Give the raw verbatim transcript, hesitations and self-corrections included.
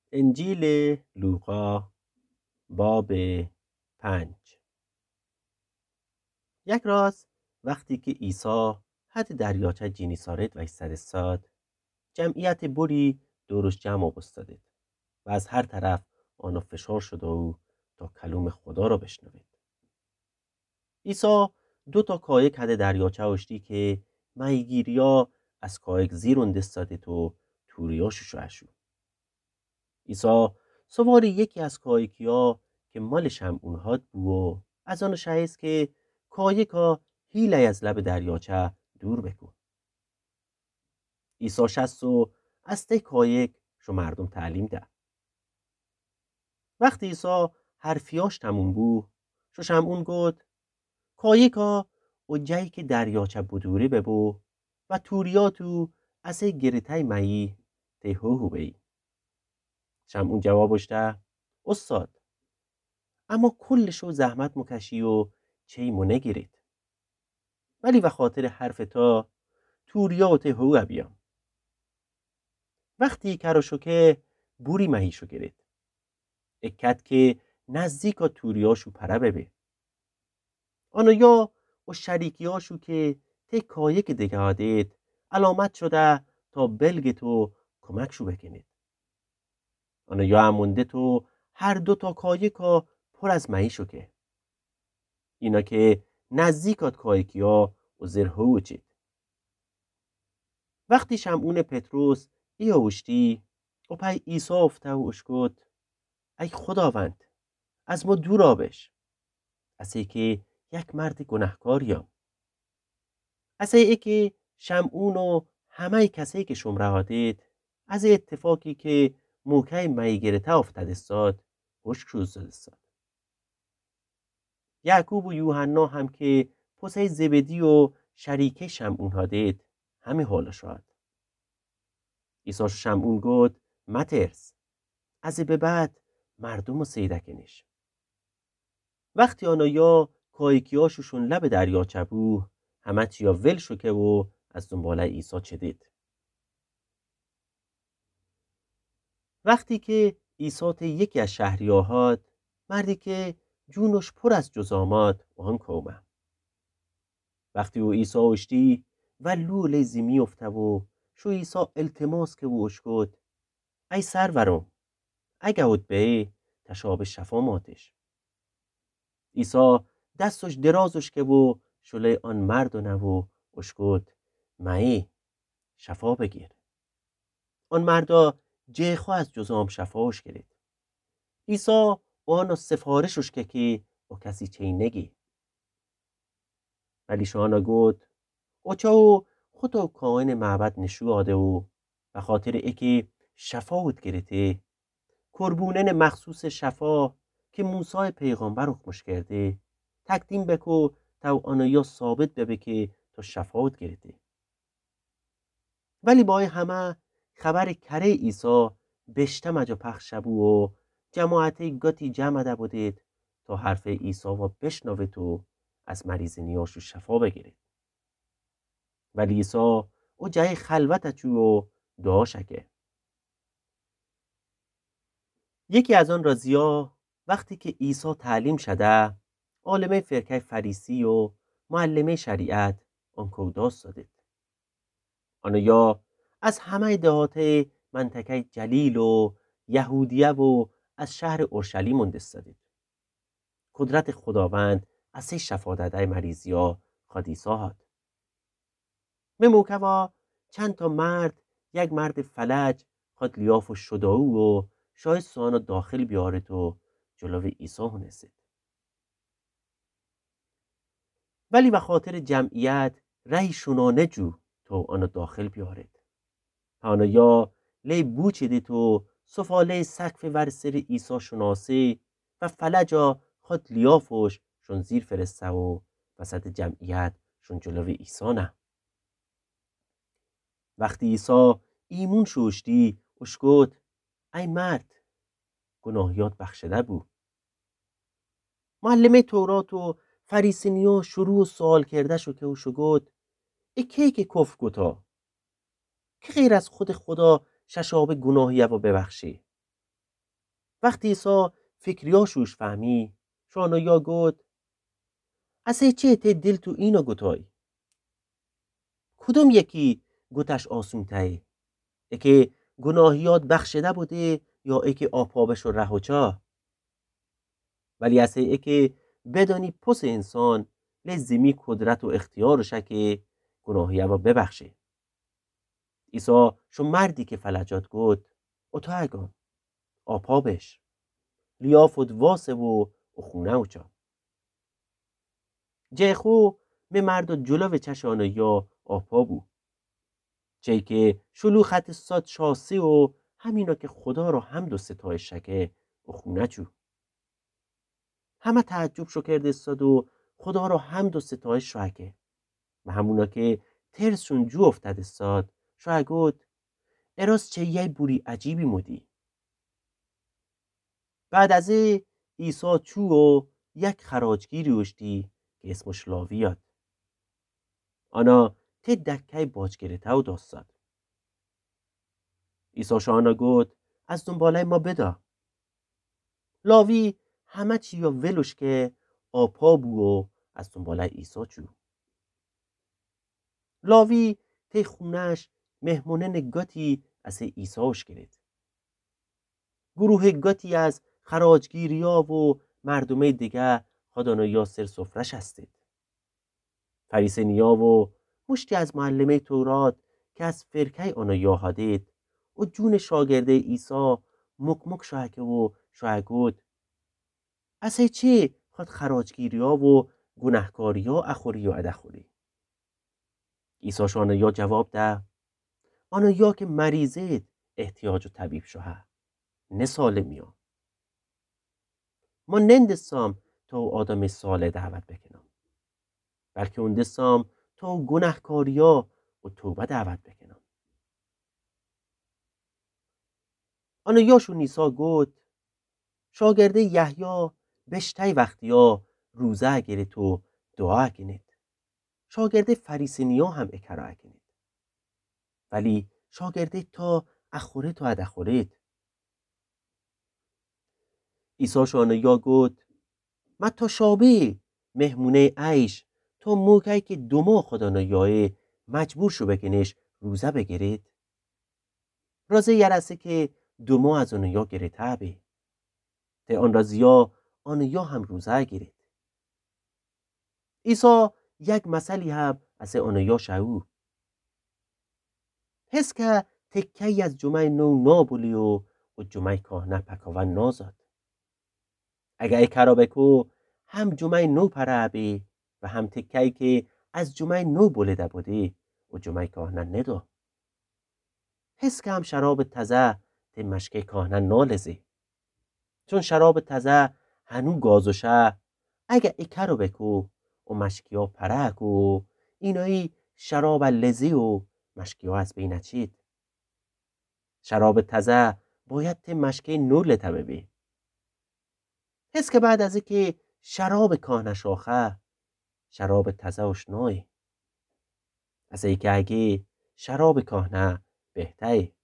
انجیل لوقا باب پنج. یک راست وقتی که عیسی حد دریاچه جنیسارت و ایستاد، جمعیت بری دورش جمع بستدید و از هر طرف آنو فشار شده او تا کلام خدا را بشنوید. عیسی دو تا کایک حد دریاچه اشتی که مایگیریا از کایک زیرون دستادید و توریاشو اشو. عیسی سوار یکی از کایکیا که مال شمعونهات بو و از آن شایست که کایکا هیله از لب دریاچه دور بکن. عیسی شست و از ته کایک شو مردم تعلیم ده. وقتی عیسی حرفیاش تموم بو شو شمعون گفت کایکا و جایی که دریاچه بدوری ببو و توریاتو از گریتای مایی ته هو بی. شمعون جوابش ده استاد اما کلشو زحمت مکشی و چی مو نگیرید، ولی و خاطر حرف تا توریات هو بیام. وقتی کرشو که بوری مهیشو گرید اکد که نزدیکا توریاشو پره ببه. آنو یا و شریکیاشو که تی کایک دیگه آدید علامت شده تا بلگ تو کمکشو بکنید. آنو یا امونده تو هر دو تا کایکا پر از مهیشو که اینا که نزدیکات کایکیا و زرهو چید. وقتی شمعون پتروس ای اوشتی و پای عیسی افته و اشکد ای خداوند از ما دور آبش، از ای که یک مرد گناهکاریم. از ای که شمعون و همه کسی که شمره هادید از ای اتفاقی که موقع میگرته افتاد استاد خشک شد استاد. یعقوب و یوحنا هم که پسه زبدی و شریک شمعون هادید همه حال شد. عیسی شمعون گفت مترس، از به بعد مردم رو سیدکنش. وقتی آنها یا کایکیاشوشون لب دریاچه بو همه چیا ول شکه و از دنباله عیسی چدید. وقتی که عیسی ته یکی از شهریاهات مردی که جونش پر از جزامات و هم کومه. وقتی او عیسی اشتی و لوله زیمی افته و شو عیسی التماس که و اشکد ای سرورم اگه اود به تشاب شفا ماتش. عیسی دستش درازش که و شله آن مردونه و اشکد مایی شفا بگیر. آن مردا جیخو از جزام شفاش گرید. عیسی آنو سفارشش که که و کسی چی نگی. ولی شانا گود او چاو خودو کائن معبد نشو آده و به خاطر ایکی شفاوت گرده کربونن مخصوص شفا که موسی پیغمبر حکمش کرده تقدیم بکو تا آنو یا ثابت ببه که تو شفاوت گرده. ولی با همه خبر کره عیسی بشته مجا پخش بو و جماعتی گاتی جمع ده بودید تا حرف عیسی و بشنوه تو از مریض نیاشو شفا بگیرید. ولی عیسی او جای خلوت چو و دعا شکه. یکی از آن رازیا وقتی که عیسی تعلیم شده عالمه فرقه فریسی و معلمه شریعت آن کوداست دادید. آنو یا از همه دهات منطقه جلیل و یهودیه و از شهر اورشلیم اندستادید. قدرت خداوند از سه شفا داده مریضیا خادیسا هاد. به موقع چند تا مرد یک مرد فلج خاد لیاف و شداو و شاید سوانو داخل بیاره تو جلو عیسی هنسید. ولی به خاطر جمعیت رای شنانه جو تو آنو داخل بیارید. آنو یا لی بوچیدی تو سفاله سقف ورسر عیسی شناسی و فلجا خود لیافش شون زیر فرسته و وسط جمعیت شون جلو عیسی نه. وقتی عیسی ایمون شوشتی اشکد ای مرد گناهیات بخشده بو. معلمه تورات و فریسینیا شروع سوال کرده شو که اوشو گد ای کی که کف گتا که غیر از خود خدا ششاب گناهیه و ببخشی. وقتی عیسی فکریاشوش فهمی شانویا گفت اصلا چه ته دل تو اینو گوتای کدوم یکی گوتش آسون تایی اکه گناهیات بخشده بوده یا اکه آپابش و رهوچا ولی اصلا اکه بدانی پس انسان لزمی قدرت و اختیارشه که گناهیه و ببخشه عیسی شو مردی که فلجات گفت اتو اگان آپابش لیافت واسه و اخونه اوچا جیخو می مرد و جلو چشانه یا آپا بو چه که شلو خط ساد شاسی و همینا که خدا رو حمد و ستایش شکه اخونه چو همه تعجب شو کرده ساد و خدا رو حمد و ستایش شکه و همونا که ترسون جو افتاده ساد شو گفت اراز چه یه بوری عجیبی مودی بعد از عیسی چو و یک خراجگیری وشتی که اسمش لاویات آنا ته دکه باج گرته و داستاد عیسی شانا گفت از دنباله ما بدا لاوی همه چی یا ولوش که آپا بو و از دنباله عیسی چو لاوی ته خونش مهمونه نگاتی از عیساش گرید گروه گاتی از خراجگیریا و مردمه دیگه خدانا یاسر سفرش هستید فریسینیا و مشتی از معلمه تورات که از فرکه آنها یاهدید و جون شاگرده عیسی مکمک شاکه و شاگود اصلا چی خود خراجگیریا و گناهکاریا اخوری و ادخوری عیسی شانه یا جواب ده آنها یا که مریضید احتیاج و طبیب شوه نه سالمیا ما نندسام تا آدم ساله دعوت بکنم بلکه اون دستام تا گناهکاریا و توبه دعوت بکنم آنها یاشو نیسا گفت شاگرده یحیی بشتای وقتیا روزه گره تو دعا کنید شاگرده فریسینیا هم اکرا کنید ولی شاگرده تا اخوره تو ادخورید عیسی شانیا گفت ما تا شابه مهمونه عیش تا موقعی که دوما خدا نیایه مجبور شو بکنش روزه بگیرید رازه یرسه که دوما از اونیا گرته به ته آن رازیا آنیا هم روزه گیرید عیسی یک مسئله هم از آنیا شعو حس که تکی از جمعه نو نابولی و و جمعه کهنه پکاون نازد اگه ای کرابکو هم جمعه نو پرابی و هم تکی که از جمعه نو بولیده بودی و جمعه کهنه ندو حس که هم شراب تازه ته مشکه کهنه نالزی چون شراب تازه هنو گازوشه اگه ای کرابکو و مشکیا پرکو اینایی شراب لذی و مشکیا از بین چید شراب تازه باید ته مشکه نو لته ببی حس که بعد از اینکه شراب کهنه شاخه شراب تازه اشنای از ای که اگه شراب کهنه بهتره